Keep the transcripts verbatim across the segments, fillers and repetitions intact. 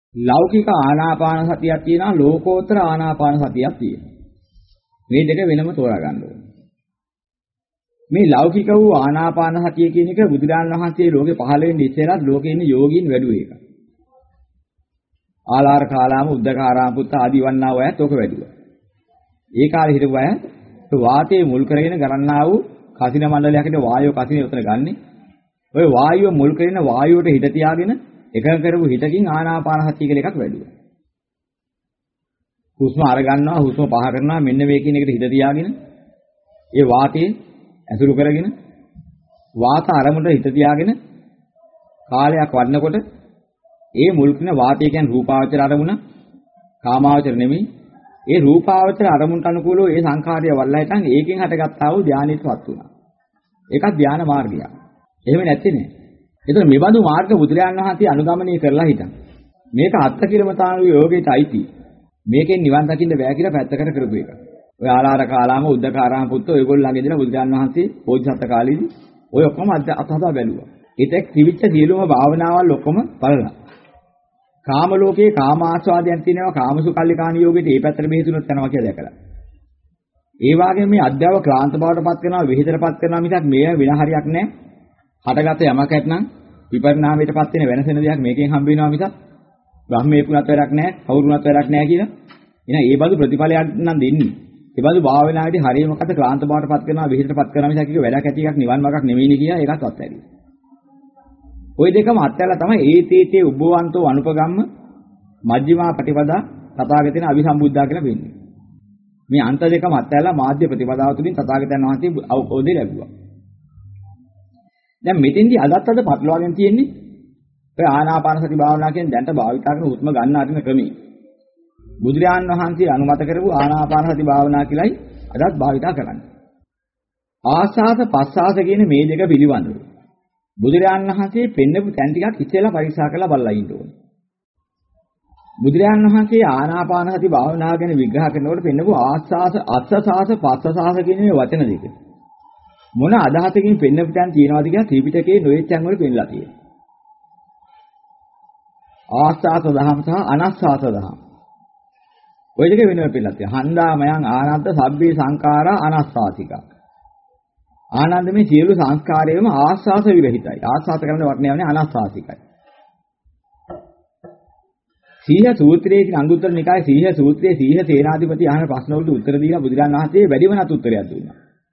ලෞකික ආනාපාන සතියක් තියෙනවා ලෝකෝත්තර ආනාපාන සතියක් තියෙනවා. මේ දෙක වෙනම තෝරා ගන්න ඕනේ. මේ ලෞකික වූ ආනාපාන සතිය කියන එක බුදුරජාණන් වහන්සේ ලෝකේ පහළ වෙන්නේ ඉස්සෙල්ලත් ලෝකේ ඉන්න යෝගීන් වැඩුවේ එක. ආලාර කාලාම උද්දකාරාම පුත්ත ආදී වන්නා වූ අයත් ඕක වැඩුවා. ඒ කාලේ හිටපු අය වාතයේ මුල් කරගෙන ගණන්නා වූ කසින මණ්ඩලයකට වායෝ කසිනේ උතන ගන්නෙ. ඔය වායුව මුල් කරගෙන වායුවට හිත තියාගෙන එකඟ කරපු හිතකින් ආනාපාන සතිය කියලා එකක් වැඩුවා. හුස්ම අර ගන්නවා හුස්ම පහ කරනවා මෙන්න මේ කියන එකට හිත තියාගෙන ඒ වාතයේ ඇසුරු කරගෙන වාත අරමුණට හිත තියාගෙන කාලයක් වඩනකොට ඒ මුල් කරන වාතය කියන්නේ රූපාවචර අරමුණ කාමාවචර නෙමෙයි. ඒ රූපාවචර අරමුණට අනුකූලව ඒ සංඛාරය වල්ලා හිටන් ඒකෙන් හටගත්තා වූ ධානයටපත් වුණා. ඒකත් ධාන මාර්ගයක්. එහෙම නැත්තේ නේ. ඒතර මේ බඳු මාර්ග බුදුරජාණන් වහන්සේ අනුගමනය කරලා හිටන්. මේක අත්කිලමතාණු යෝගයට අයිති. මේකෙන් නිවන් දකින්න බෑ කියලා පැත්තකට කරපු එක. ඔය ආලාර කාලාම උද්දකාරාම පුත්ත ඔයගොල්ලෝ ළඟ ඉඳලා බුදුරජාණන් වහන්සේ පොඩ්ඩක් කාලෙදි ඔය ඔක්කොම අත්හදා බැලුවා. ඒතෙක් ත්‍රිවිච්ඡ සියලුම භාවනාවල් ඔක්කොම බලලා. කාම ලෝකේ කාම ආස්වාදයන් තියෙනවා කාමසුකල්ලිකාණ යෝගෙට ඒ පැත්තට බෙහෙතුනොත් යනවා කියලා දැකලා. ඒ වගේම මේ අධ්‍යාව ක්ලාන්ත බවටපත් කරනවා විහිතරපත් කරනවා මිසක් මේ වෙන හරියක් නැහැ. හටගත යමක් ඇත්නම් විපරිණාමයටපත් වෙන වෙනසෙන දෙයක් මේකෙන් හම්බ වෙනවා මිසක් බ්‍රහ්මේකුණත් වැඩක් නැහැ කවුරුණත් වැඩක් නැහැ කියලා. එහෙනම් ඒ බඳු ප්‍රතිඵලයක් නම් දෙන්නේ. ඒ බඳු භාවනාවේදී හරිය මොකද ක්ලාන්ත බවටපත් කරනවා විහිතරපත් කරනවා මිසක් ඒක වැඩක් ඇති එකක් නිවන් මාර්ගක් නෙවෙයිනේ කියලා ඒකත් අත්හැරියා. ওই දෙකම අත්හැරලා තමයි ඒතේතේ උබ්බවන්තෝ අනුපගම්ම මජ්ක්‍ධිමා ප්‍රතිපදා තථාගතයන් අභිසම්බුද්ධා කියලා වෙන්නේ. මේ අන්ත දෙකම අත්හැරලා මාධ්‍ය ප්‍රතිපදාව තුලින් තථාගතයන් වහන්සේ අවබෝධය ලැබුවා. දැන් මෙතෙන්දී අදත් අද පටලවාගෙන තියෙන්නේ ඔය ආනාපාන සති භාවනාව කියන දැන්ට භාවිතා කරන හුස්ම ගන්න අරින ක්‍රමී. බුදුරජාණන් වහන්සේ අනුමත කරපු ආනාපාන සති භාවනාව කියලායි අදත් භාවිතා කරන්නේ. ආස්වාද පස්වාස කියන මේ දෙක පිළිබඳව බුදුරජාණන් වහන්සේ පෙන්නපු තැන් ටිකක් ඉස්සෙල්ලා පරීක්ෂා කරලා බලලා ඉන්න ඕනේ. බුදුරජාණන් වහන්සේ ආනාපාන සති භාවනාව ගැන විග්‍රහ කරනකොට පෙන්නපු ආස්වාස අස්සසාස පස්සසාස කියන මේ වචන දෙක. මොන අදහසකින් පෙන්නපු තැන් තියෙනවද කියලා ත්‍රිපිටකයේ නොයෙක් තැන් වල පෙන්නලා තියෙනවා. ආස්වාස දහම් සහ අනස්වාස දහම්. ඔය දෙක වෙනම පෙන්නලා තියෙනවා. හන්දාමයන් ආනන්ද සබ්බේ සංඛාරා අනස්වාසිකා. ආනන්ද මේ සියලු සංස්කාරයේම ආස්වාස විරහිතයි. ආස්වාස කරන වටනේ යන්නේ අනස්වාසිකයි. සීහ සූත්‍රයේ කියන අංගුත්තර නිකායේ සීහ සූත්‍රයේ සීහ සේනාධිපති අහන ප්‍රශ්න වලට උත්තර දීලා බුදුරජාණන් වහන්සේ වැඩිමනත් උත්තරයක් දුන්නා.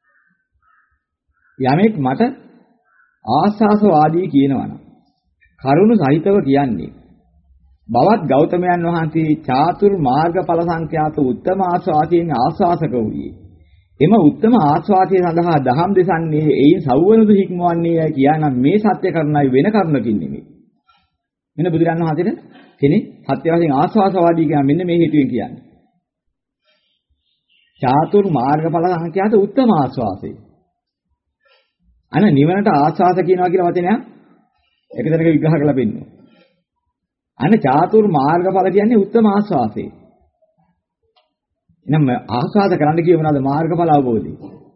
යමෙක් මට ආස්වාසවාදී කියනවනම් කරුණ සහිතව කියන්නේ බවත් ගෞතමයන් වහන්සේ චාතුර් මාර්ගඵල සංඛ්‍යාත උත්තම ආස්වාදයෙන් ආස්වාසක වූයේ. එම උත්තම ආස්වාදය සඳහා දහම් දෙසන්නේ එයින් සවවනදු හික්මවන්නේ කියනනම් මේ සත්‍ය කරුණයි වෙන කරුණකින් නෙමෙයි. මෙන්න බුදුරජාණන් වහන්සේට කෙනෙක් සත්‍ය වශයෙන් ආස්වාසවාදී කියන මෙන්න මේ හේතුවෙන් කියන්නේ. චාතුර් මාර්ගඵල සංඛ්‍යාත උත්තම ආස්වාසය. අන නිවනට ආස්වාස කියනවා කියන වචනය එක තැනක විග්‍රහ කරලා පෙන්නනවා. අන චාතුර් මාර්ගඵල කියන්නේ උත්තම ආස්වාසය. එනම් ආස්වාද කරන්න කියේ මොනවාද මාර්ගඵල අවබෝධය.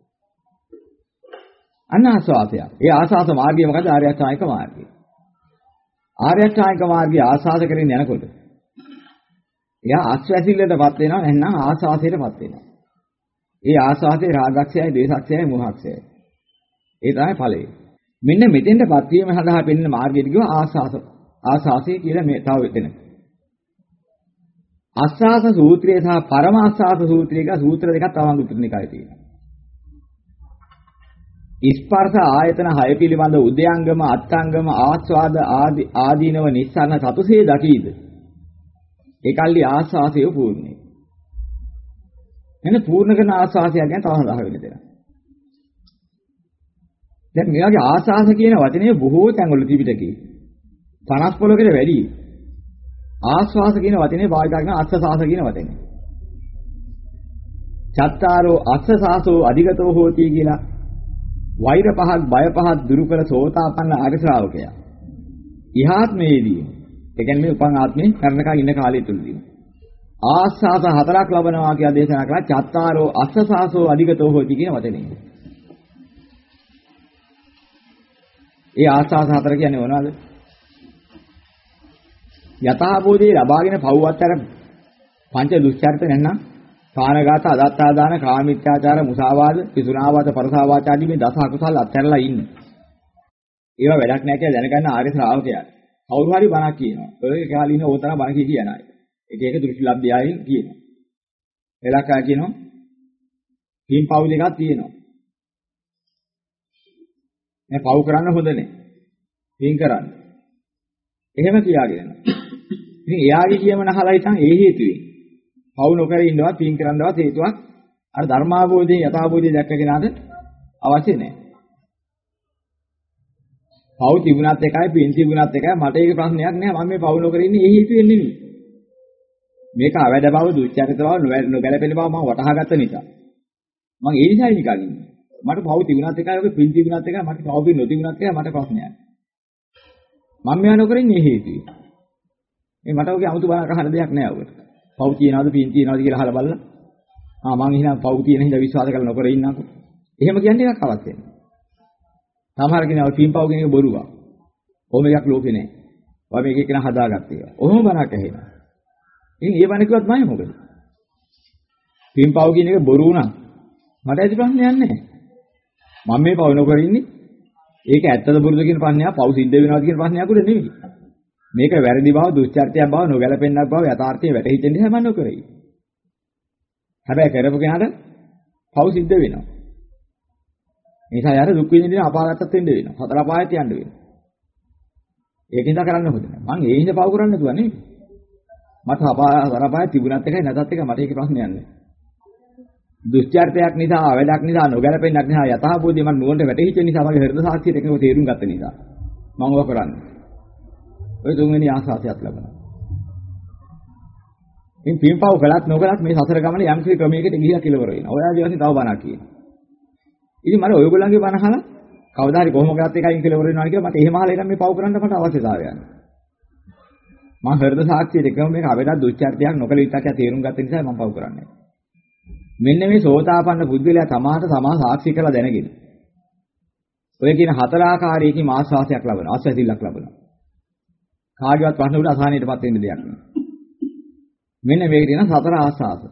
අන්න ආස්වාදය. ඒ ආස්වාස මාර්ගය මොකද? ආර්ය අෂ්ටාංගික මාර්ගය. ආර්ය අෂ්ටාංගික මාර්ගය ආස්වාද කරගෙන යනකොට එයා ආස්වාසිල්ලටපත් වෙනවා නැත්නම් ආස්වාසයටපත් වෙනවා. ඒ ආස්වාසේ රාගක්ෂයයි, ද්වේෂක්ෂයයි, මෝහක්ෂයයි. ඒ තමයි ඵලය. මෙන්න මෙතෙන්ටපත් වීම සඳහා පෙන්වන මාර්ගයට කියව ආස්වාස. ආස්වාසය කියලා මේ තව වෙන. ආස්වාස සූත්‍රය සහ පරම ආස්වාස සූත්‍රය කියලා සූත්‍ර දෙකක් තවම උත්තරනිකායේ තියෙනවා. ස්පර්ශ ආයතන හය පිළිබඳ උදයංගම අත්ංගම ආස්වාද ආදී ආදීනව නිස්සාරණ සතුසේ දකීද. ඒකල්ලි ආස්වාසය පූර්ණයි. එන්න පූර්ණ කරන ආස්වාසය ගැන තව සඳහන් වෙන්න දෙනවා. දැන් මේ වගේ ආස්වාස කියන වචනේ බොහෝ තැන්වල ත්‍රිපිටකේ පනස් පොළකට වැඩි ආස්වාස කියන වචනේ භාවිත කරන අස්සසාස කියන වචනේ. චත්තාරෝ අස්සසාසෝ අධිගතෝ හෝති කියලා වෛර පහක් බය පහක් දුරු කළ සෝතාපන්න ආර්ය ශ්‍රාවකයා. ඉහාත්මයේදී ඒ කියන්නේ මේ උපන් ආත්මේ කරනකන් ඉන්න කාලය තුලදී ආස්වාස හතරක් ලබනවා කියලා දේශනා කළා. චත්තාරෝ අස්සසාසෝ අධිගතෝ හෝති කියන වචනේ. ඒ ආස්වාස හතර කියන්නේ මොනවද? යථාභෝධයේ ලබාගෙන පව්වත් අර පංච දුස්චරිත නැත්නම් කාණගත අදත්තාදාන කාමීත්‍යාචාර මුසාවාද පිසුනාවාද පරසාවාච ආදී මේ දස අකුසල් අත්හැරලා ඉන්නේ. ඒවා වැඩක් නැහැ කියලා දැනගන්න ආර්ය ශ්‍රාවකයා. කවුරු හරි බණක් කියනවා. ඔය කාලේ ඉන්න ඕතරම් බණ කිය කියන අය. එක එක දෘෂ්ටි ලබ්ධයයින් කියනවා. එලකා කියනවා පින් පව් දෙකක් තියෙනවා. මේ පව් කරන්න හොඳ නැහැ. පින් කරන්න. එහෙම කියාගෙන. ඉතින් එයාගේ කියමන අහලා ඉතින් ඒ හේතුවෙන් පව් නොකර ඉන්නවත් පින් කරන්නවත් හේතුවක් අර ධර්මාභෝධයේ යථාභෝධයේ දැක්ක කෙනාට අවශ්‍ය නැහැ. පව් තිබුණත් එකයි පින් තිබුණත් එකයි මට ඒක ප්‍රශ්නයක් නෑ මම මේ පව් නොකර ඉන්නේ ඒ හේතුවෙන් නෙමෙයි. මේක අවැඩ බව දුච්චරිත බව නොගැලපෙන බව මම වටහා ගත්ත නිසා. මම ඒ නිසායි නිකන් ඉන්නේ. මට පව් තිබුණත් එකයි ඔක පින් තිබුණත් එකයි මට පව් පින් නොතිබුණත් එකයි මට ප්‍රශ්නයක් නෑ. මම මේවා නොකර ඉන්නේ ඒ හේතුවෙන්. මේ මට ඔගේ 아무තු බාරක අහන දෙයක් නෑ ඔකට. පව් තියනවාද පින් තියනවාද කියලා අහලා බලලා ආ මං එහෙනම් පව් තියෙන හින්දා විශ්වාස කරලා නොකර ඉන්නකෝ. එහෙම කියන්නේ එකක් අවශ්‍ය නෑ. සමහර කෙනා පින් පව් කියන එක බොරුවක්. ඔහොම එකක් ලෝකේ නෑ. ඔය මේක කෙනා හදාගත්ත ඒවා. ඔහොම බණක් ඇහෙනවා. ඉතින් ඒ බණ කිව්වත් මම මොකද? පින් පව් කියන එක බොරු වුණා. මට ඇති ප්‍රශ්නයක් නෑ. මම මේ පව් නොකර ඉන්නේ. ඒක ඇත්තද බොරුද කියන ප්‍රශ්නයක් පව් සිද්ධ වෙනවද කියන ප්‍රශ්නයක් උඩ නෙවෙයි. මේක වැරදි බව දුස්චර්යයක් බව නොගැලපෙන්නක් බව යථාර්ථයේ වැටහිච්ච නිසා මම නොකරයි. හැබැයි කරපු කෙනාට පව් සිද්ධ වෙනවා. නිසා යාර දුක් විඳින්න අපාගතත් වෙන්න වෙනවා. හතර අපායට යන්න වෙනවා. ඒකින්ද කරන්න හොඳ නැහැ. මං ඒ හින්දා පව් කරන්න දුවා නෙවෙයි. මට අපාය හතර අපාය තිබුණත් එකයි නැතත් එකයි මට ඒක ප්‍රශ්නයක් නැහැ. දුස්චර්යයක් නිසා වැඩක් නිසා නොගැලපෙන්නක් නිසා යථාභෝධිය මම නුවණට වැටහිච්ච නිසා මගේ හෘද සාක්ෂියට එකව තේරුම් ගත්ත නිසා මම ඔය කරන්නේ. ඔය තුන්වෙනි ආසාසියක් ලබනවා. ඉතින් පින්පව් කළත් නොකළත් මේ සසර ගමනේ යම් කිසි ක්‍රමයකට ගිහිලා කෙලවර වෙනවා. ඔය ආදිවාසී තව බණක් කියනවා. ඉතින් මම ඔයගොල්ලන්ගේ බණ අහලා කවදා හරි කොහොම කරත් එකයින් කෙලවර වෙනවා කියලා මට එහෙම අහලා ඉතින් මේ පව් කරන්න මට අවශ්‍යතාවයක් නැහැ. මම හෘද සාක්ෂියට එකම මේක අවේදා දුච්චර්යයක් නොකළ යුත්තක් කියලා තේරුම් ගත්ත නිසා මම පව් කරන්නේ. මෙන්න මේ සෝතාපන්න බුද්ධිලයා තමාට තමා සාක්ෂි කරලා දැනගෙන. ඔය කියන හතර ආකාරයකින් ආස්වාසයක් ලබනවා. ආස්වාසිල්ලක් ලබනවා. කාගේවත් ප්‍රශ්න උඩ අසහනයටපත් වෙන්න දෙයක් නෑ. මෙන්න මේක කියන සතර ආස්වාස.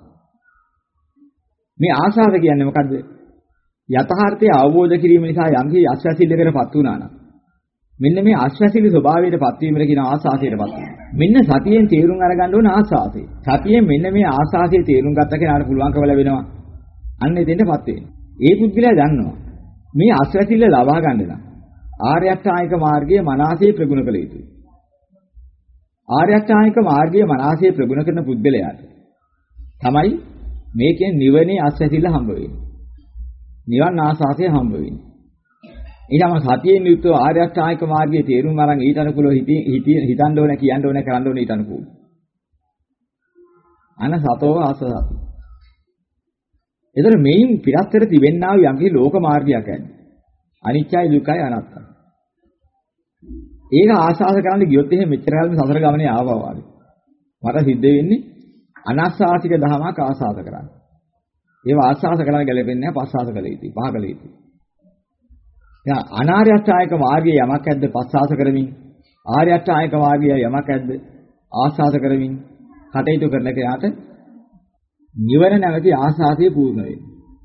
මේ ආස්වාස කියන්නේ මොකද්ද? යථාර්ථය අවබෝධ කිරීම නිසා යම් කිසි ආස්වාසිල්ලකටපත් වුණා නම් මෙන්න මේ ආස්වාසිලි ස්වභාවයටපත් වීමර කියන ආස්වාසයටපත් වෙනවා. මෙන්න සතියෙන් තේරුම් අරගන්න ඕන ආස්වාසය. සතියෙන් මෙන්න මේ ආස්වාසයේ තේරුම් ගත්ත කෙනාට පුළුවන්කම ලැබෙනවා. අන්න එතෙන්ටපත් වෙන්න. ඒ පුද්ගලයා දන්නවා. මේ ආස්වාසිල්ල ලබා ගන්න නම් ආර්ය අෂ්ටාංගික මාර්ගයේ මනසේ ප්‍රගුණ කළ යුතුයි. ආර්ය අෂ්ටාංගික මාර්ගයේ මනසේ ප්‍රගුණ කරන පුද්ගලයාට තමයි මේකෙන් නිවනේ ආස්වාසිල්ල හම්බ වෙන්නේ. නිවන් ආස්වාසය හම්බ වෙන්නේ. ඊටම සතියෙන් යුක්තව ආර්ය අෂ්ටාංගික මාර්ගයේ තේරුම් අරන් ඊට අනුකූලව හිතින් හිතන්න ඕනේ කියන්න ඕනේ කරන්න ඕනේ ඊට අනුකූලව. අන සතෝ ආසසති. ඒතර මේන් පිටස්තර තිබෙන්නා වූ යම්කි ලෝක මාර්ගයක් ඇද්ද. අනිත්‍යයි දුකයි අනාත්තයි. ඒක ආශාස කරන්න ගියොත් එහෙම මෙච්චර කාලෙ සසර ගමනේ ආවා වගේ. මට සිද්ධ වෙන්නේ අනාශාසික දහමක් ආශාස කරන්න. ඒව ආශාස කරලා ගැලපෙන්නේ නැහැ පස්සාස කළ යුතුයි පහ කළ යුතුයි. දැන් අනාර්ය අෂ්ටායක මාර්ගයේ යමක් ඇද්ද පස්සාස කරමින් ආර්ය අෂ්ටායක මාර්ගයේ යමක් ඇද්ද ආශාස කරමින් කටයුතු කරන කෙනාට නිවන නැවති ආශාසය පූර්ණ වෙනවා.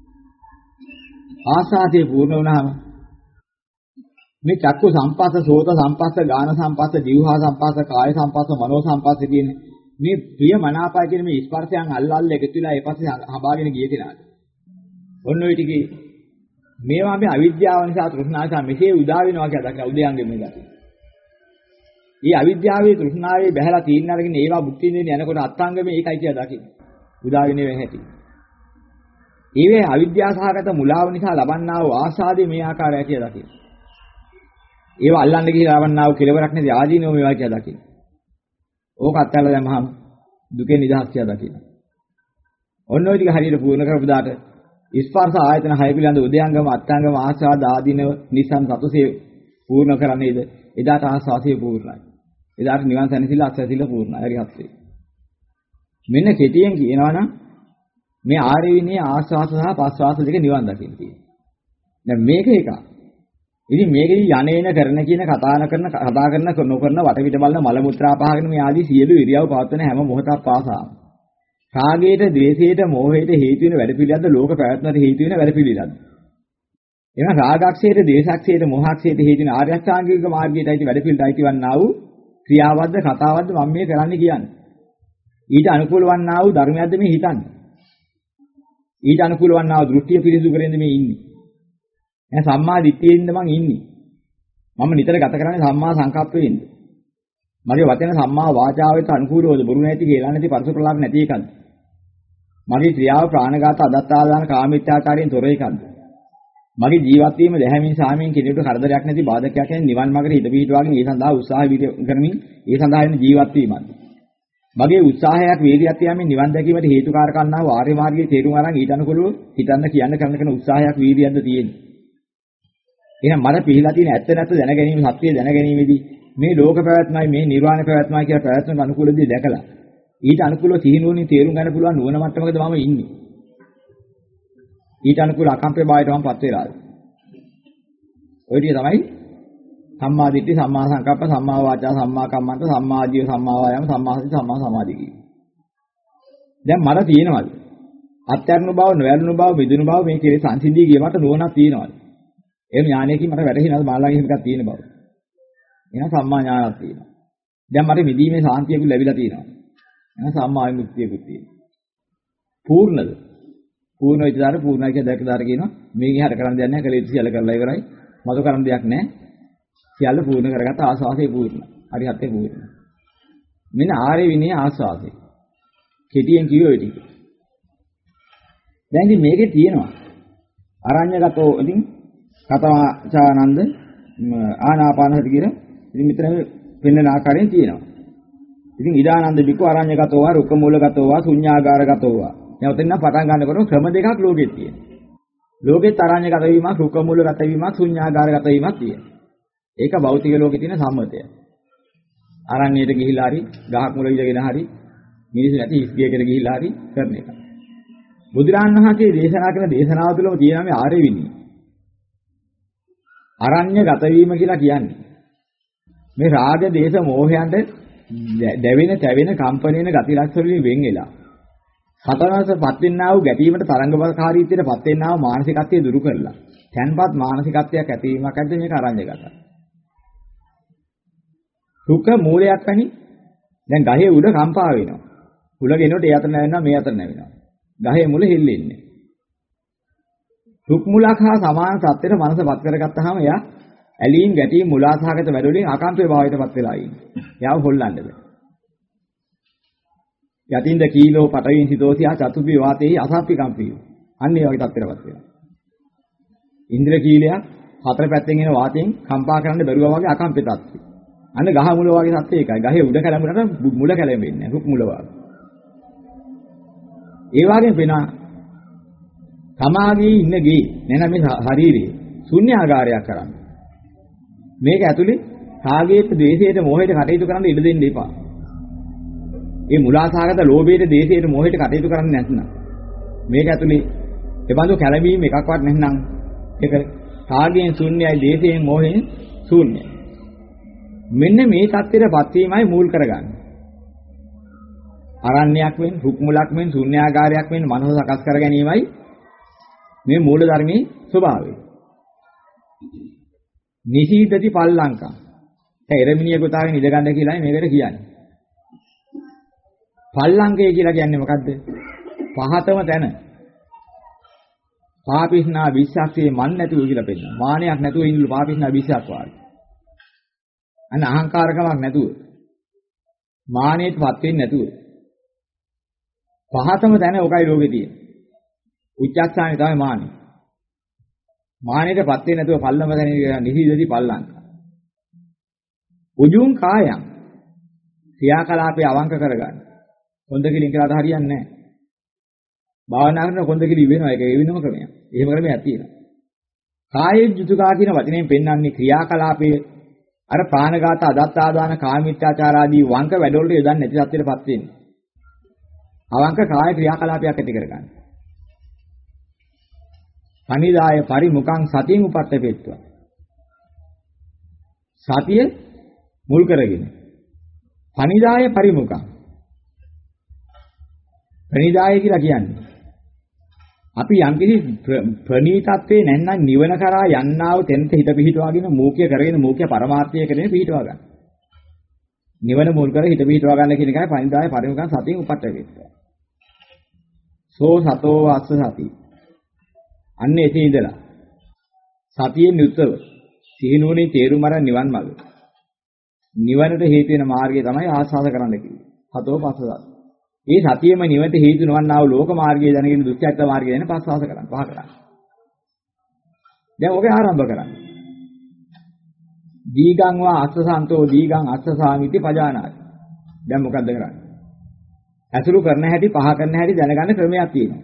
ආශාසය පූර්ණ වුණාම මේ චක්කු සම්පස්ස, සෝත සම්පස්ස, ගාන සම්පස්ස, જીවහා සම්පස්ස, කාය සම්පස්ස, මනෝ සම්පස්ස කියන මේ ප්‍රිය මනාපය කියන මේ ස්පර්ශයන් අල්ලල්ල එකතු වෙලා ඊපස්සේ හබාගෙන ගිය කෙනාට. ඔන්න ඔය ටිකේ මේවා මේ අවිද්‍යාව නිසා තෘෂ්ණාව නිසා මෙසේ උදා වෙනවා කියලා දක්න උදයන්ගේ මේ ගැටි. මේ අවිද්‍යාවේ තෘෂ්ණාවේ බහැලා තීන්න අරගෙන ඒවා බුද්ධි විඳින්න යනකොට අත්ංගමේ ඒකයි කියලා දකින්න. උදා වෙන්නේ වෙ හැටි. ඊවේ අවිද්‍යාව සහගත මුලාව නිසා ලබන්නා වූ ආසාදේ මේ ආකාරය කියලා දකින්න. ඒව අල්ලන්න ගිහිලා ලබන්නා වූ කෙලවරක් නැති ආදීනෝ මේවා කියලා දකින්න. ඕක අත්හැරලා දැම්මහම දුකේ නිදහස් කියලා දකින්න. ඔන්න ඔය ටික හරියට පූර්ණ කරපු දාට ස්පර්ශ ආයතන හය පිළිබඳ උදයංගම අත්ංගම ආස්වාද ආදීනව නිසම් සතුසේ පූර්ණ කරන්නේද එදාට ආස්වාසිය පූර්ණයි. එදාට නිවන් සැනසෙල්ල අත්හැසිල්ල පූර්ණයි. හරිහත් වේ. මෙන්න කෙටියෙන් කියනවා නම් මේ ආර්ය විනය ආස්වාස සහ පස්වාස දෙක නිවන් දකින්න තියෙනවා. දැන් මේක එක. ඉතින් මේකෙදි යන්නේන කරන කියන කතා කරන කතා කරන නොකරන වටපිට බලන මල මුත්‍රා පහගෙන මේ ආදී සියලු ඉරියව් පවත්වන හැම මොහොතක් පාසාම රාගයට, ද්වේෂයට, මෝහයට හේතු වෙන වැඩ පිළිවෙලද ලෝක පැවැත්මට හේතු වෙන වැඩ පිළිවෙලද. එහෙනම් රාගක්ෂයට, ද්වේෂක්ෂයට, මෝහක්ෂයට හේතු වෙන ආර්ය අෂ්ටාංගික මාර්ගයට අයිති වැඩ පිළිවෙලට අයිති වන්නා වූ ක්‍රියාවද්ද කතාවද්ද මම මේ කරන්නේ කියන්නේ. ඊට අනුකූල වන්නා වූ ධර්මයක්ද මේ හිතන්නේ. ඊට අනුකූල වන්නා වූ දෘෂ්ටිය පිරිසුදු කරෙන්ද මේ ඉන්නේ. එහෙනම් සම්මා දිට්ඨියෙන්ද මං ඉන්නේ. මම නිතර ගත කරන්නේ සම්මා සංකප්පයෙන්ද. මගේ වචන සම්මා වාචාවට අනුකූලවද බොරු නැති කියලා නැති පරස ප්‍රලාප නැති එකක්ද. මගේ ක්‍රියාව ප්‍රාණඝාත අදත්තාදාන කාමීත්‍යාචාරයෙන් තොර එකක්ද. මගේ ජීවත් වීම දැහැමින් සාමයෙන් කෙනෙකුට කරදරයක් නැති බාධකයක් නැති නිවන් මාර්ගයට හිත පිහිටුවාගෙන ඒ සඳහා උත්සාහ කරමින් ඒ සඳහා වෙන ජීවත් වීමක්ද. මගේ උත්සාහයක් වේගයක් තියාමින් නිවන් දැකීමට හේතුකාරක වන්නා වූ ආර්ය මාර්ගයේ තේරුම් අරන් ඊට අනුකූලව හිතන්න කියන්න කරන කෙන උත්සාහයක් වීර්යයක්ද තියෙන්නේ. එහෙනම් මට පිළිලා තියෙන ඇත්ත නැත්ත දැන ගැනීම සත්‍ය දැන ගැනීමේදී මේ ලෝක පැවැත්මයි මේ නිර්වාණ පැවැත්මයි කියලා පැවැත්මට අනුකූල දේ දැකලා ඊට අනුකූලව සිහිනුවණින් තේරුම් ගන්න පුළුවන් නුවණ මට්ටමකද මම ඉන්නේ. ඊට අනුකූල අකම්පේ භාවයට මම පත් වෙලාද. ඔය ටික තමයි සම්මා දිට්ඨි, සම්මා සංකප්ප, සම්මා වාචා, සම්මා කම්මන්ත, සම්මා ආජීව, සම්මා වායාම, සම්මා සති, සම්මා සමාධි කියන්නේ. දැන් මට තියෙනවද? අත්‍යරුණු බව, නොයරුණු බව, මිදුණු බව මේ කෙලෙස් සංසිඳී ගිය මට නුවණක් තියෙනවද? එහෙම ඥානයකින් මට වැටහෙනවද මාළගේ එහෙම එකක් තියෙන බව? එහෙනම් සම්මා ඥානක් තියෙනවා. දැන් මට මිදීමේ සාන්තියකුත් ලැබිලා තියෙනවා. එහෙනම් සම්මා විමුක්තියකුත් තියෙනවා. පූර්ණද? පූර්ණ විචාර පූර්ණයි කියලා දැකලාර කියනවා. මේක හරියට කරන්න දෙයක් නැහැ. කලෙත් සියල්ල කරලා ඉවරයි. මතු කරන්න දෙයක් නැහැ. සියල්ල පූර්ණ කරගත්ත ආස්වාසේ පූර්ණ. හරි හතේ පූර්ණ. මෙන්න ආර්ය විනය ආස්වාසේ. කෙටියෙන් කිව්ව ඔය ටික. දැන් ඉතින් මේකේ තියෙනවා. අරඤ්‍යගතෝ ඉතින් කතවාචානන්ද ආනාපානසති කියලා ඉතින් මෙතන පෙන්වන ආකාරයෙන් තියෙනවා. ඉතින් ඉදානන්ද බිකෝ අරඤ්‍යගතෝවා රුක්ක මූලගතෝවා ශුඤ්ඤාගාරගතෝවා. දැන් උතෙන් නම් පටන් ගන්නකොට ක්‍රම දෙකක් ලෝකෙත් තියෙනවා. ලෝකෙත් අරඤ්‍යගත වීමක්, රුක්ක මූලගත වීමක්, ශුඤ්ඤාගාරගත වීමක් තියෙනවා. ඒක භෞතික ලෝකේ තියෙන සම්මතය. අරණ්‍යයට ගිහිලා හරි, ගහක් මුල ඉඳගෙන හරි, මිනිස්සු නැති ඉස්ගියකට ගිහිලා හරි කරන එක. බුදුරාණන් වහන්සේ දේශනා කරන දේශනාව තුළම තියෙනවා මේ ආර්ය විනය. අරඤ්‍යගත වීම කියලා කියන්නේ මේ රාග, දේශ, මෝහයන්ට දැවෙන, තැවෙන, කම්පන වෙන ගති ලක්ෂ වලින් වෙන් වෙලා හතරවසපත් වෙන්නා වූ ගැටීමට තරංගකාරීත්වයටපත් වෙන්නා වූ මානසිකත්වය දුරු කරලා තැන්පත් මානසිකත්වයක් ඇතිවීමක් ඇද්ද මේක අරඤ්‍යගතයි. සුඛ මූලයක් වැනි දැන් ගහේ උඩ කම්පා වෙනවා. හුලගෙනොට ඒ අතර නැවෙනවා මේ අතර නැවෙනවා. ගහේ මුල හෙල්ලෙන්නේ. සුඛ මුලක් හා සමාන තත්ත්වයට මනසපත් කරගත්තාම එයා ඇලීම් ගැටීම් මුලාසහගත වැඩවලින් අකම්පේ භාවයටපත් වෙලා ඉන්නේ. එයාව හොල්ලන්න බෑ. යතින්ද කීලෝ පටවින් සිතෝසියා චතුබ්බි වාතේහි අසප්පි කම්පිය. අන්න ඒ වගේ තත්ත්වයටපත් වෙනවා. ඉන්ද්‍ර කීලයක් හතර පැත්තෙන් එන වාතයෙන් කම්පා කරන්න බැරුවා වගේ අකම්පිත තත්ත්වය. අන්න ගහ මුල වගේ තත්ත්වය ඒකයි. ගහේ උඩ කැලඹුණට මුල කැලඹෙන්නේ නැහැ. රුක් මුල වගේ. ඒ වගේම වෙනා තමාගේ ඉන්න ගේ නැන මේ ශරීරයේ ශුන්‍යාගාරයක් කරන්න. මේක ඇතුලේ රාගයට, ද්වේෂයට, මෝහයට කටයුතු කරන්න ඉඩ දෙන්න එපා. මේ මුලාසහගත ලෝභයට, දේශයට, මෝහයට කටයුතු කරන්නේ නැත්නම් මේක ඇතුලේ ඒ බඳු කැළඹීම් එකක්වත් නැත්නම් ඒක රාගයෙන් ශුන්‍යයි, දේශයෙන්, මෝහයෙන් ශුන්‍යයි. මෙන්න මේ தත්ත්වයටපත් වීමයි මූල් කරගන්නේ. අරණ්‍යයක් වෙන, රුක් මුලක් වෙන, ශුන්‍යාගාරයක් වෙන මනස සකස් කර ගැනීමයි මේ මූල ධර්මයේ ස්වභාවය. නිසීදති පල්ලංකම්. ඒ එරමිනිය ගොතාගෙන ඉඳගන්න කියලායි මේකට කියන්නේ. පල්ලංකය කියලා කියන්නේ මොකද්ද? පහතම තැන. පාපිස්නා විශ්වාසයේ මන් නැතුව කියලා පෙන්නනවා. මානයක් නැතුව ඉන්නලු පාපිස්නා විශ්වාස වාගේ. අන්න අහංකාරකමක් නැතුව. මානෙටපත් වෙන්නේ නැතුව. පහතම තැන ඔකයි ලෝකේ තියෙන්නේ. උච්චස්ථානේ තමයි මානෙ. මානෙටපත් වෙන්නේ නැතුව පල්ලම තැන නිහිදති පල්ලංක. උජුං කායං. ක්‍රියාකලාපේ අවංක කරගන්න. කොන්ද කිලින් කියලාට හරියන්නේ නැහැ. භාවනා කරන කොන්ද කිලි වෙනවා ඒක ඒ වෙනම ක්‍රමයක්. එහෙම ක්‍රමයක් තියෙනවා. කායේ ජුතුකා කියන වචනයෙන් පෙන්වන්නේ ක්‍රියාකලාපයේ අර ප්‍රාණඝාත, අදත්තාදාන, කාමීත්‍යාචාර ආදී වංක වැඩවලට යොදන්නේ නැති තත්ත්වයටපත් වෙන්නේ. අවංක කාය ක්‍රියාකලාපයක් ඇති කරගන්න. අනිදාය පරිමුඛං සතින් උපට්ඨපෙත්වා. සතිය මුල් කරගෙන. පනිදාය පරිමුඛං. ප්‍රනිදාය කියලා කියන්නේ අපි යම්කිසි ප්‍රණීතත්වයේ නැත්නම් නිවන කරා යන්නා වූ තෙන්ත හිත පිහිටවාගෙන මූක්‍ය කරගෙන මූක්‍ය පරමාර්ථය කරගෙන පිහිටවා ගන්න. නිවන මුල් කර හිත පිහිටවා ගන්න කියන එකයි පනිදාය පරිමුඛං සතියෙන් උපට වෙන්නේ. සෝ සතෝ අස්ස සති. අන්න එතන ඉඳලා සතියෙන් යුක්තව සිහිනුවණින් තේරුම් අරන් නිවන් මඟ. නිවනට හේතු වෙන මාර්ගය තමයි ආස්වාද කරන්න කිව්වේ. සතෝ පස්සදා. මේ සතියෙම නිවනට හේතු නොවන්නා වූ ලෝක මාර්ගය දැනගෙන දුක්ඛයත් මාර්ගය දැන පස්සාස කරන්න පහ කරන්න. දැන් ඔබේ ආරම්භ කරන්න. දීගං වා අස්සසන්තෝ දීගං අස්සසාමිති පජානාති. දැන් මොකද්ද කරන්නේ? අසුරු කරන හැටි පහ කරන හැටි දැනගන්න ක්‍රමයක් තියෙනවා.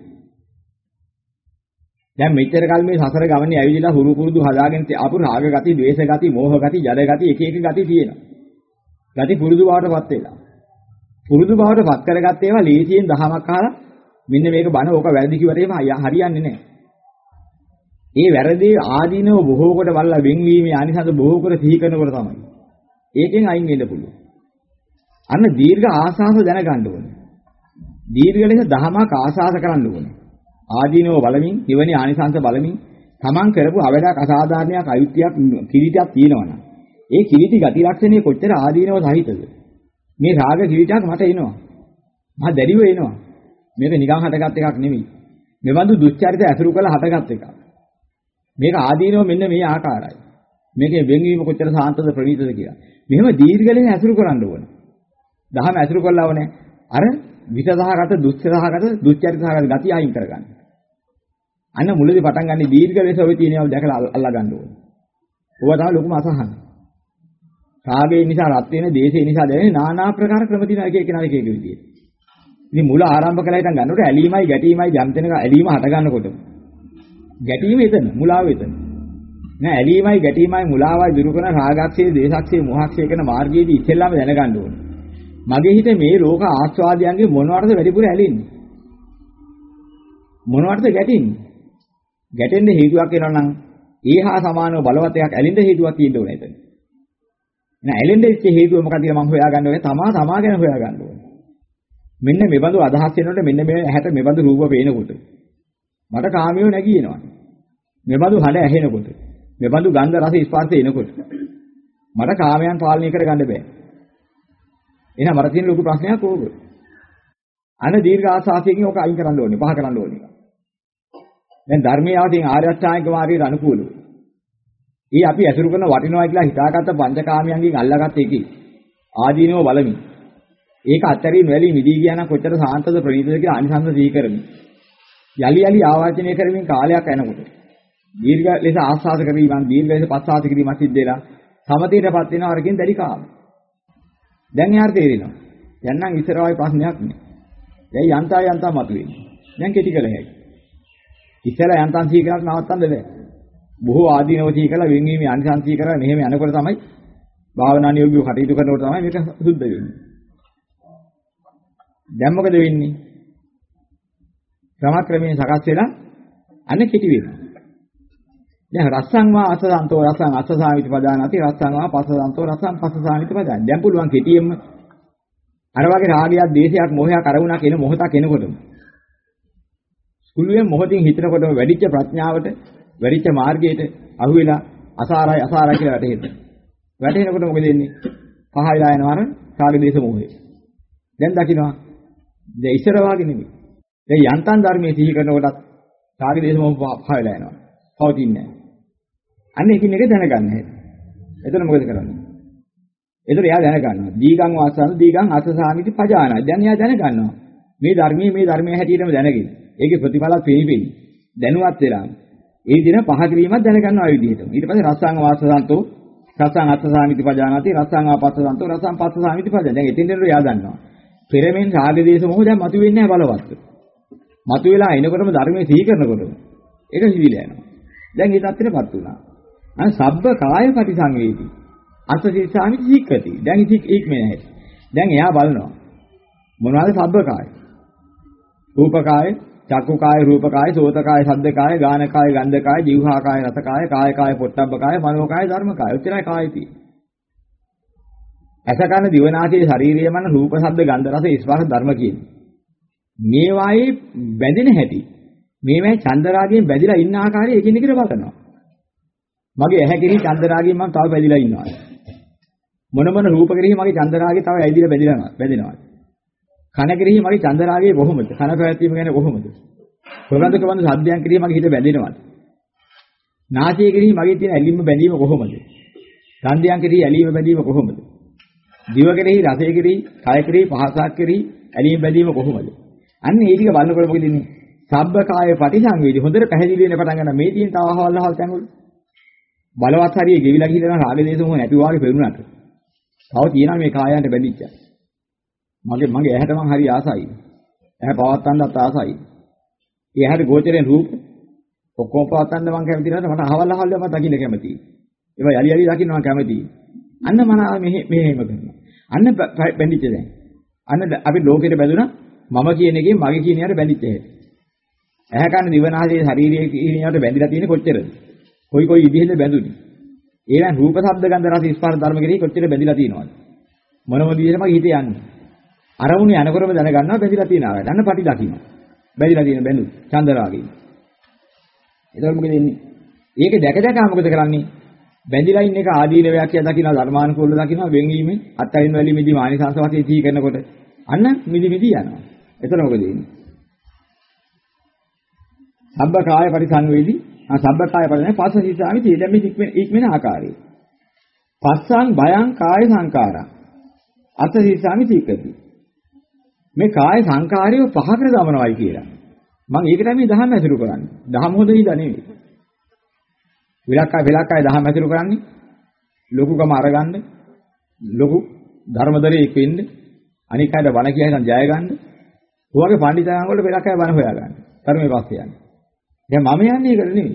දැන් මෙච්චර කල් මේ සසර ගමනේ ඇවිදලා හුරු පුරුදු හදාගෙන ආපු රාග ගති, ද්වේෂ ගති, මෝහ ගති, ජඩ ගති එක එක ගති තියෙනවා. ගති පුරුදු බවටපත් වෙලා. පුරුදු බවටපත් කරගත්ත ඒවා ලේසියෙන් දහමක් අහලා මෙන්න මේක බණ ඕක වැරදි කිව්වට එහෙම හරියන්නේ නැහැ. ඒ වැරදි ආදීනව බොහෝ කොට වල්ලා වෙන්වීමේ අනිසඳ බොහෝ කර සිහි කරනකොට තමයි. ඒකෙන් අයින් වෙන්න පුළුවන්. අන්න දීර්ඝ ආසාස දැනගන්න ඕනේ. දීර්ඝ ලෙස දහමක් ආසාස කරන්න ඕනේ. ආදීනව බලමින්, නිවනේ ආනිසංස බලමින් තමන් කරපු අවදාක අසාධාරණයක් අයුක්තියක් කිලිටයක් තියෙනවනම් ඒ කිලිටි ගති ලක්ෂණේ කොච්චර ආදීනව සහිතද? මේ රාග කිලිටයක් මට එනවා. මහා දැඩිව එනවා. මේක නිකන් හටගත් එකක් නෙමෙයි. මෙවඳු දුස්චරිත ඇසුරු කරලා හටගත් එකක්. මේක ආදීනව මෙන්න මේ ආකාරයි. මේකේ වෙන්වීම කොච්චර සාන්තද ප්‍රණීතද කියලා. මෙහෙම දීර්ඝ ලෙස ඇසුරු කරන්න ඕනේ. දහම ඇසුරු කළා වනේ අර විසදහකට දුස්සදහකට දුස්චරිතහකට ගතිය අයින් කරගන්න. අන්න මුලදී පටන් ගන්න දීර්ඝ ලෙස ඔය තියෙනවා දැකලා අල්ලා ගන්න ඕනේ. ඕවා තමයි ලොකුම අසහන. රාගය නිසා රත් වෙන, දේශය නිසා දැනෙන নানা ආකාර ක්‍රම තියෙනවා එක එක නාලික එක විදියට. ඉතින් මුල ආරම්භ කළා ඉතින් ගන්නකොට ඇලීමයි ගැටීමයි ජම්තනක ඇලීම හට ගන්නකොට ගැටීම එතන මුලාව එතන. නෑ ඇලීමයි ගැටීමයි මුලාවයි දුරු කරන රාගක්ෂේ, දේශක්ෂේ, මොහක්ෂේ කියන මාර්ගයේදී ඉස්සෙල්ලාම දැනගන්න ඕනේ. මගේ හිතේ මේ ලෝක ආස්වාදයන්ගේ මොනවටද වැඩිපුර ඇලෙන්නේ? මොනවටද ගැටෙන්නේ? ගැටෙන්න හේතුවක් වෙනවා නම් ඒහා සමානව බලවත් එකක් ඇලෙන්න හේතුවක් තියෙන්න ඕනේ එතන. නෑ ඇලෙන්න ඉච්ච හේතුව මොකක්ද කියලා මම හොයාගන්න ඕනේ. තමා තමා ගැන හොයාගන්න ඕනේ. මෙන්න මෙබඳු අදහස් වෙනකොට මෙන්න මේ ඇහැට මෙබඳු රූප පේනකොට මට කාමියෝ නැගිනවා. මෙබඳු හඬ ඇහෙනකොට මෙබඳු ගන්ධ රස ස්පර්ශ එනකොට මට කාමයන් පාලනය කරගන්න බෑ. එහෙනම් මට තියෙන ලොකු ප්‍රශ්නයක් ඕක. අන දීර්ඝ ආසාවකින් ඕක අයින් කරන්න ඕනේ, පහ කරන්න ඕනේ. දැන් ධර්මයේ ආවතින් ආර්ය අෂ්ටාංගික මාර්ගයට අනුකූලව. ඊ අපි ඇසුරු කරන වටිනවා කියලා හිතාගත්ත පංචකාමයන්ගෙන් අල්ලාගත්ත එකේ ආදීනව බලමින්. ඒක අත්තරින් වැලී මිදී ගියා නම් කොච්චර සාන්තද ප්‍රණීතද කියලා අනිසංස සිහි කරමින්. යලි යලි ආවර්ජනය කරමින් කාලයක් යනකොට දීර්ඝ ලෙස ආස්වාද කිරීමක්, දීර්ඝ ලෙස පස්සාද කිරීමක් සිද්ධ වෙලා සමතේටපත් වෙනවා අරකින් දැඩි කාම. දැන් යාර තේරෙනවා. දැන් නම් ඉස්සරහයි ප්‍රශ්නයක් නෑ. දැන් යන්තා යන්තා මතුවෙන්නේ. දැන් කෙටි කළ හැකියි. ඉස්සර යන්තම් සී කරක් නවත්තන්න බෑ. බොහෝ ආදීනව සී කරලා වෙන්වීමේ අනිසංස සී කරලා මෙහෙම යනකොට තමයි භාවනා නියෝගියව කටයුතු කරනකොට තමයි මේක සුද්ධ වෙන්නේ. දැන් මොකද වෙන්නේ? ක්‍රමක්‍රමයෙන් සකස් වෙලා අන්න කෙටි වෙනවා. දැන් රස්සං වා අසසන්තෝ රසං අසසාමිති පදානාති රස්සං වා පසසන්තෝ රසං පසසාමිති පදාන. දැන් පුළුවන් කෙටියෙන්ම අර වගේ රාගයක්, දේශයක්, මොහයක් අරමුණක් එන මොහොතක් එනකොටම කුළුවේ මොහොතින් හිතනකොටම වැඩිච්ච ප්‍රඥාවට, වැඩිච්ච මාර්ගයට අහු වෙලා අසාරයි අසාරයි කියලා වැටහෙන්න. වැටෙනකොට මොකද වෙන්නේ? පහයලා යනවා අර රාග, දේශ, මොහය. දැන් දකින්නවා දැන් ඉස්සර වාගේ නෙමෙයි. දැන් යන්තම් ධර්මයේ සිහි කරනකොටත් රාග, දේශ, මොහ පහයලා යනවා. පවතින්නේ නැහැ. අන්න එකින් එක දැනගන්න හැටි. එතන මොකද කරන්නේ? එතන එයා දැනගන්නවා. දීගං වාසන දීගං අසසාමිති පජානා. දැන් එයා දැනගන්නවා. මේ ධර්මයේ මේ ධර්මයේ හැටියටම දැනගෙන. ඒකේ ප්‍රතිඵලත් පිළිපෙන්නේ. දැනුවත් වෙලා. ඒ දින පහ කිරීමක් දැනගන්නවා ආ විදිහටම. ඊට පස්සේ රස්සං වාසසන්තෝ රස්සං අසසාමිති පජානාති රස්සං ආපස්සසන්තෝ රස්සං පස්සසාමිති පජාන. දැන් එතෙන් දෙන්න එයා දන්නවා. පෙරමෙන් රාග දේශ මොහ දැන් මතුවෙන්නේ නැහැ බලවත්. මතුවෙලා එනකොටම ධර්මයේ සිහි කරනකොටම ඒක හිවිලා යනවා. දැන් ඒ තත්ත්වෙටපත් වුණා. අන සබ්බ කාය පරිසංවේදී. අසසීසාමි සික්කති. දැන් ඉතික් ඒක්මේ නැහැ. දැන් එයා බලනවා. මොනවාද සබ්බ කාය? රූප කාය, චක්කු කාය, රූප කාය, සෝත කාය, ශබ්ද කාය, ගාන කාය, ගන්ධ කාය, જીවහා කාය, රස කාය, කාය කාය, පොට්ටබ්බ කාය, මනෝ කාය, ධර්ම කාය. ඔච්චරයි කාය තියෙන්නේ. ඇස කන දිව නාසය ශරීරය මන රූප ශබ්ද ගන්ධ රස ස්පර්ශ ධර්ම කියන්නේ. මේවායේ බැඳෙන හැටි. මේවැයි චන්දරාගයෙන් බැඳිලා ඉන්න ආකාරය එකිනෙකට බලනවා. මගේ ඇහැ කෙරෙහි චන්දරාගයෙන් මම තව බැඳිලා ඉන්නවා. මොන මොන රූප කෙරෙහි මගේ චන්දරාගය තව ඇවිදලා බැඳිලා බැඳෙනවා. කන කෙරෙහි මගේ චන්දරාගය කොහොමද? කන පැවැත්වීම ගැන කොහොමද? ප්‍රබන්ධ ප්‍රබන්ධ සද්දයන් කෙරෙහි මගේ හිත බැඳෙනවද? නාසය කෙරෙහි මගේ තියෙන ඇලීම බැඳීම කොහොමද? ගන්ධයන් කෙරෙහි ඇලීම බැඳීම කොහොමද? දිව කෙරෙහි රසය කෙරෙහි කය කෙරෙහි පහසක් කෙරෙහි ඇලීම බැඳීම කොහොමද? අන්න ඒ ටික බලනකොට මොකද ඉන්නේ? සබ්බ කාය පටිසංවේදී හොඳට පැහැදිලි වෙන පටන් ගන්න මේ තියෙන තව අහවල් අහවල් තැන්වල බලවත් හරිය ගෙවිලා ගිහින් රාග දේශ මොහ නැති වාගේ පෙරුණාට තව තියෙනවා මේ කායයන්ට බැඳිච්ච. මගේ මගේ ඇහැට මං හරි ආසයි. ඇහැ පවත්තන්නත් ආසයි. ඒ ඇහැට ගෝචරයෙන් රූප ඔක්කොම පවත්තන්න මං කැමති නැද්ද? මට අහවල් අහවල් මම දකින්න කැමතියි. ඒවා යලි යලි දකින්න මං කැමතියි. අන්න මන මෙහෙ මෙහෙම කරනවා. අන්න බැඳිච්ච දැන්. අන්න අපි ලෝකෙට බැඳුණා මම කියන එකේ මගේ කියන එකට බැඳිච්ච හැටි. ඇහැ කන දිව නාසය ශරීරයේ කියන එකට බැඳිලා තියෙන්නේ කොච්චරද? කොයි කොයි විදිහෙන්ද බැඳුනේ? ඒවෙන් රූප ශබ්ද ගන්ධ රස ස්පර්ශ ධර්ම කෙරෙහි කොච්චර බැඳිලා තියෙනවද? මොන මොන විදිහෙද මගේ හිතේ යන්නේ? අරමුණ යනකොටම දැනගන්නවා බැඳිලා තියෙනවා. අන්න පටි දකින්න. බැඳිලා තියෙන බැඳු චන්දරාගය. එතකොට මොකද වෙන්නේ? ඒක දැක දැක මොකද කරන්නේ? බැඳිලා ඉන්න එක ආදීනවයක් කියලා දකින්න ධර්මානුකූලව දකින්න වෙන්වීමෙන් අත්අරින්න වැලීමේදී මානිසංස වශයෙන් තී කරනකොට අන්න මිදි මිදි යනවා. එතන මොකද වෙන්නේ? සබ්බ කාය පරිසංවේදී ආ සබ්බ කාය පරිසං පස්ස සිතාමි තී දැන් මේ ඉක්මන ඉක්මන ආකාරය. පස්සං භයං කාය සංකාරං අත සිතාමි තීකති. මේ කාය සංකාරය පහකට දමනවායි කියලා. මම ඒක තමයි දහම ඇසුරු කරන්නේ. දහම හොඳ හිඳ නෙවෙයි. විලක්කය විලක්කය දහම ඇසුරු කරන්නේ ලොකුකම අරගන්න ලොකු ධර්මදරයෙක් වෙන්න අනික් අයට වණ කියයි නම් ජය ගන්න. ඔයගේ පඬිතුයන් වල විලක්කය වණ හොයා ගන්න. ධර්මයේ පස්සේ යන්නේ. දැන් මම යන්නේ ඒකට නෙවෙයි.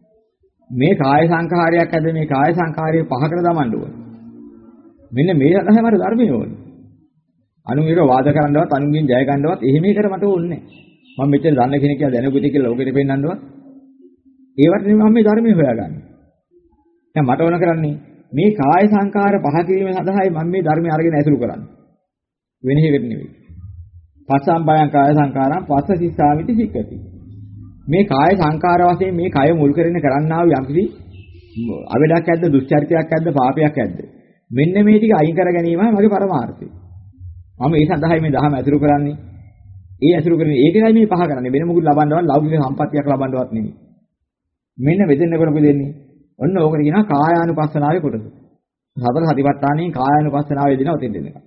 මේ කාය සංඛාරයක් ඇද්ද මේ කාය සංඛාරයේ පහකට දමන්න ඕනේ. මෙන්න මේ තමයි මට ධර්මයේ ඕනේ. අනුන්ගේ වාද කරන්නවත් අනුන්ගෙන් ජය ගන්නවත් එහෙම එකට මට ඕනේ නැහැ. මම මෙච්චර දන්න කෙනෙක් කියලා දැනුගිට කියලා ලෝකෙට පෙන්නන්නවත් ඒවට නෙමෙයි මම මේ ධර්මයේ හොයාගන්නේ. දැන් මට ඕන කරන්නේ මේ කාය සංඛාර පහ කිරීම සඳහායි මම මේ ධර්මයේ අරගෙන ඇසුරු කරන්නේ. වෙන එකකට නෙවෙයි. පස්සම් බයං කාය සංඛාරං පස්ස සිස්සාමිති සික්කති. මේ කාය සංඛාර වශයෙන් මේ කය මුල් කරගෙන කරන්නා වූ යම්කිසි අවඩක් ඇද්ද දුස්චරිතයක් ඇද්ද පාපයක් ඇද්ද මෙන්න මේ ටික අයින් කර ගැනීමයි මගේ පරමාර්ථය. මම ඒ සඳහායි මේ ධර්ම ඇසුරු කරන්නේ. ඒ ඇසුරු කරන්නේ ඒකයි මේ පහ කරන්නේ. වෙන මොකුත් ලබන්නවත් ලෞකික සම්පත්තියක් ලබන්නවත් නෙවෙයි. මෙන්න මෙතෙන්කොට මොකද වෙන්නේ? ඔන්න ඕකට කියනවා කායානුපස්සනාවේ කොටස. සතර සතිපට්ඨානයෙන් කායානුපස්සනාවේ දෙනවා ඔතෙන් දෙන්නක.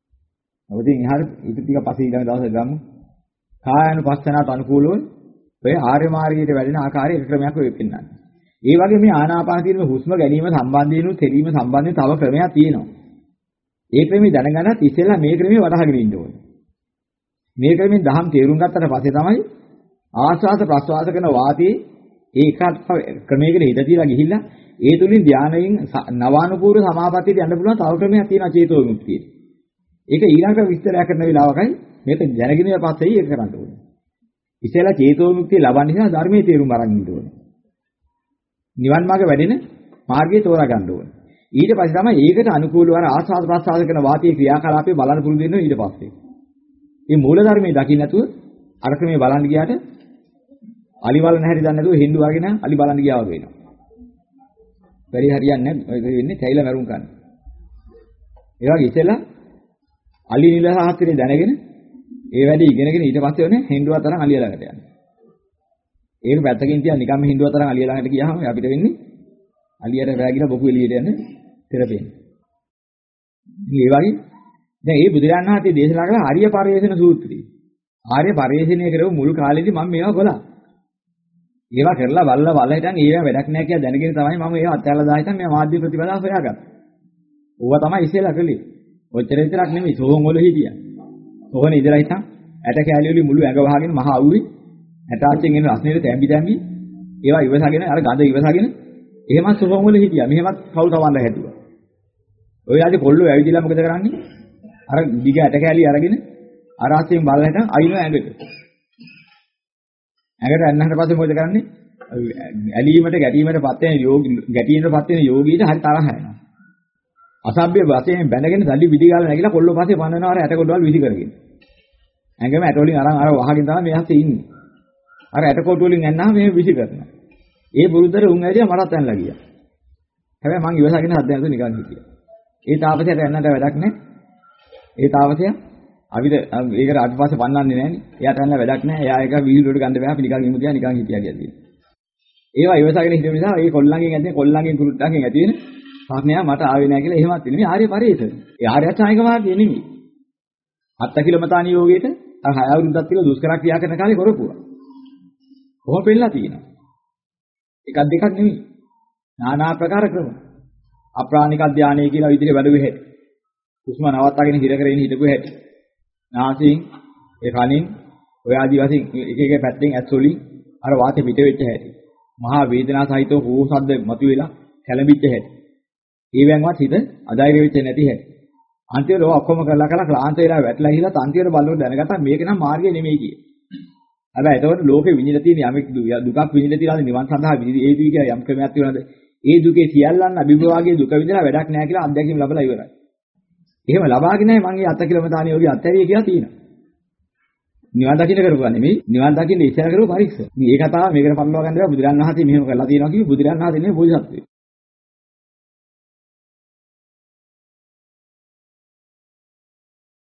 ඔතෙන් එහාට ඊට ටික පස්සේ ඊළඟ දවසේ ගමු. කායානුපස්සනාවට අනුකූලව ඔය ආර්ය මාර්ගයට වැඩෙන ආකාරය එක ක්‍රමයක් වෙ පෙන්නන්නේ. ඒ වගේ මේ ආනාපානසතියේ හුස්ම ගැනීම සම්බන්ධයෙන් උත් තෙලීම සම්බන්ධයෙන් තව ක්‍රමයක් තියෙනවා. ඒ ක්‍රමේ දැනගන්නත් ඉස්සෙල්ලා මේ ක්‍රමේ වටහාගෙන ඉන්න ඕනේ. මේ ක්‍රමෙන් දහම් තේරුම් ගත්තට පස්සේ තමයි ආස්වාද ප්‍රස්වාස කරන වාතයේ ඒකත් ක්‍රමයකට හිත තියලා ගිහිල්ලා ඒ තුලින් ධානයෙන් නවානුපූර්ව සමාපත්තියට යන්න පුළුවන් තව ක්‍රමයක් තියෙනවා චේතෝ විමුක්තිය. ඒක ඊළඟට විස්තරය කරන වෙලාවකයි මේක දැනගෙන ඉන්න පස්සේ ඒක කරන්න ඕනේ. ඉතින්ලා චේතෝ විමුක්තිය ලබන්න නිසා ධර්මයේ තේරුම් අරන් ඉන්න ඕනේ. නිවන් මාර්ග වැඩෙන මාර්ගය තෝරා ගන්න ඕනේ. ඊට පස්සේ තමයි ඒකට අනුකූලව අර ආස්වාද ප්‍රස්වාද කරන වාතයේ ක්‍රියාකලාපය බලන්න පුරුදු වෙනවා ඊට පස්සේ. මේ මූල ධර්මයේ දකින්න නැතුව අර ක්‍රමයේ බලන්න ගියාට අලි බලන හැටි දන්නේ නැතුව හින්දු වගේ නම් අලි බලන්න ගියා වගේ වෙනවා. බැරි හරියන්නේ නැහැ. ඔය වෙන්නේ තැයිලා මරුන් කන්න. ඒ වගේ ඉතලා අලි නිල සාහත්‍රය දැනගෙන ඒ වැඩි ඉගෙනගෙන ඊට පස්සේ ඔන්නේ හින්දුව තරම් අලිය ළඟට යනවා. ඒක පැත්තකින් තියන් නිකම්ම හින්දුව තරම් අලිය ළඟට ගියාම අපිට වෙන්නේ අලියට වැගිලා බොකු එළියට යන තෙරපෙන්නේ. ඉතින් ඒ වගේ දැන් මේ බුදුරජාණන් වහන්සේ දේශනා කළ ආර්ය පරිවේෂණ සූත්‍රය. ආර්ය පරිවේෂණය කරව මුල් කාලේදී මම මේවා කළා. ඒවා කරලා බලලා බලලා හිටන් ඒවා වැඩක් නැහැ කියලා දැනගෙන තමයි මම ඒවා අත්හැරලා දාලා හිටන් මේ මාධ්‍ය ප්‍රතිපදාව හොයාගත්තා. ඕවා තමයි ඉස්සෙල්ලා කළේ. ඔච්චර විතරක් නෙමෙයි සෝහන් වල හිටියා. සෝහනේ ඉඳලා හිටන් ඇට කැලිය වලින් මුළු ඇඟ වහගෙන මහා අවුවේ ඇට ආච්චෙන් එන රස්නෙට තැම්බි තැම්බි ඒවා ඉවසගෙන අර ගඳ ඉවසගෙන එහෙමත් සෝහන් වල හිටියා. මෙහෙමත් කවුරු තවන්න හැදුවා. ඔය ආදී කොල්ලෝ ඇවිදලා මොකද කරන්නේ? අර දිග ඇට කැලිය අරගෙන අර ආච්චෙන් බලලා හිටන් අයින ඇඟට. ඇඟට ඇන්නහට පස්සේ මොකද කරන්නේ? ඇලීමට ගැටීමට පත් වෙන යෝගී ගැටීමට පත් වෙන යෝගීට හරි තරහ යනවා. අසභ්‍ය වශයෙන් බැඳගෙන සල්ලි විදි ගාලා නැගිලා කොල්ල පස්සේ පන්නනවා අර ඇට කොටවල් විදි කරගෙන. ඇඟම ඇට වලින් අරන් අර වහගෙන තමයි මේ හස්සේ ඉන්නේ. අර ඇට කොට වලින් යන්නාම මේ විදි කරනවා. ඒ බුරුද්දර උන් ඇරියා මටත් ඇන්නලා ගියා. හැබැයි මං ඉවසගෙන හද දැනතු නිකන් හිටියා. ඒ තාපසයට යන්නට වැඩක් නැහැ. ඒ තාපසයා අපිට ඒකට අත්පස්සේ පන්නන්නේ නැහනේ. එයාට යන්න වැඩක් නැහැ. එයා එක විහිළුවට ගන්න බෑ. අපි නිකන් ඉමු තියා නිකන් හිටියා කියලා. ඒවා ඉවසගෙන හිටිය නිසා ඒ කොල්ලන්ගෙන් ඇති කොල්ලන්ගෙන් කුරුට්ටන්ගෙන් ඇති වෙන ප්‍රශ්නය මට ආවේ නැහැ කියලා එහෙමත් නෙමෙයි ආර්ය පරිේෂණ. ඒ ආර්ය අෂ්ටාංගික මාර්ගය නෙමෙයි. අත්තිකිලමතා නියෝගයේට අර හය අවුරුද්දක් තියලා දුෂ්කර ක්‍රියා කරන කාලේ කරපුවා. කොහොම පෙන්නලා තියෙනවා. එකක් දෙකක් නෙමෙයි. নানা ආකාර ක්‍රම. අප්‍රාණික ධානය කියලා විදිහට වැඩුවේ හැටි. හුස්ම නවත්වාගෙන හිර කරගෙන හිටපු හැටි. නාසයෙන් ඒ කනින් ඔය ආදි වශයෙන් එක එක පැත්තෙන් ඇස් වලින් අර වාතය පිට වෙච්ච හැටි. මහා වේදනා සහිතව හෝ ශබ්ද මතුවෙලා කැළඹිච්ච හැටි. ඒවෙන්වත් හිත අධෛර්ය වෙච්ච නැති හැටි. අන්තිමට ඔය ඔක්කොම කරලා කරලා ක්ලාන්ත වෙලා වැටලා ගිහලා අන්තිමට බලනකොට දැනගත්තා මේක නම් මාර්ගය නෙමෙයි කියේ. හැබැයි එතකොට ලෝකෙ විඳින තියෙන යමෙක් දුකක් විඳින තියලාද නිවන් සඳහා විඳි ඒ දුක කියලා යම් ක්‍රමයක් තියෙනවද? ඒ දුකේ සියල්ලන් අභිභවාගයේ දුක විඳලා වැඩක් නැහැ කියලා අත්දැකීම් ලැබලා ඉවරයි. එහෙම ලබාගෙන නැහැ මම මේ අත්කිලමතාණිය ඔගේ අත්හැරිය කියලා තියෙනවා. නිවන් දකින්න කරුවා නෙමෙයි නිවන් දකින්න ඉස්සර කරුව පරීක්ෂ. මේ කතාව මේකට පටලවා ගන්න බෑ බුදුරන් වහන්සේ මෙහෙම කරලා තියෙනවා කිව්වේ බුදුරන් වහන්සේ නෙමෙයි බෝධිසත්වය.